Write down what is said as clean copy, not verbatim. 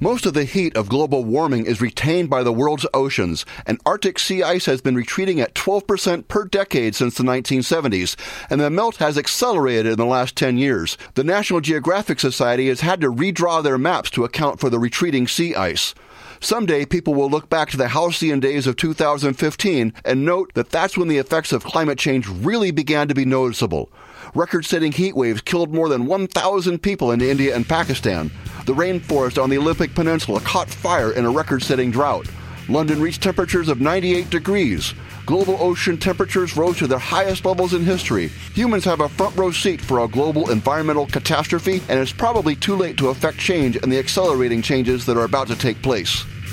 Most of the heat of global warming is retained by the world's oceans, and Arctic sea ice has been retreating at 12% per decade since the 1970s, and the melt has accelerated in the last 10 years. The National Geographic Society has had to redraw their maps to account for the retreating sea ice. Someday, people will look back to the halcyon days of 2015 and note that that's when the effects of climate change really began to be noticeable. Record-setting heat waves killed more than 1,000 people in India and Pakistan. The rainforest on the Olympic Peninsula caught fire in a record-setting drought. London reached temperatures of 98 degrees. Global ocean temperatures rose to their highest levels in history. Humans have a front-row seat for a global environmental catastrophe, and it's probably too late to effect change in the accelerating changes that are about to take place.